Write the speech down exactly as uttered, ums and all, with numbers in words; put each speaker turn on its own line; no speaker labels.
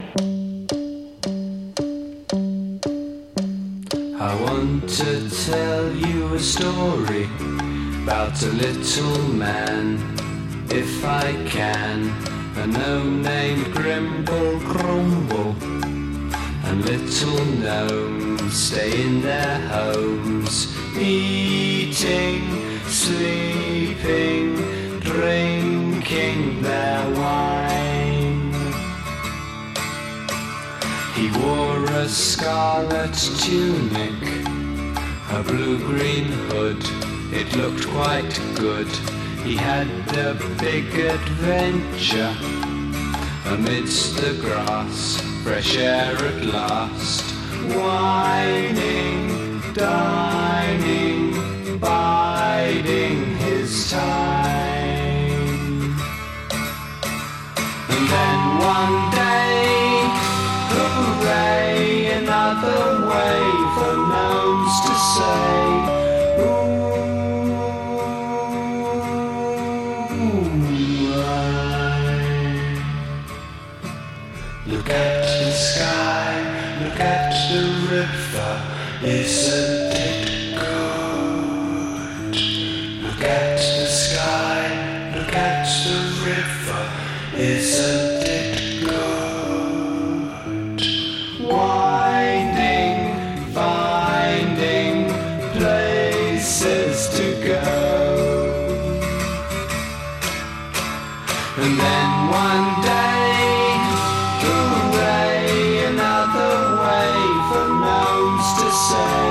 I want to tell you a story about a little man, if I can. A gnome named Grimble Grumble, and little gnomes stay in their homes, eating, sleeping, drinking their wine. He wore a scarlet tunic, a blue-green hood, it looked quite good. He had a big adventure amidst the grass, fresh air at last, whining, dining, biding his time. And then one day, hooray, another way for gnomes to say, look at the sky, look at the river, isn't it good? Look at the sky, look at the river, isn't it good? Winding, finding places to go. And then one day, another way for gnomes to say.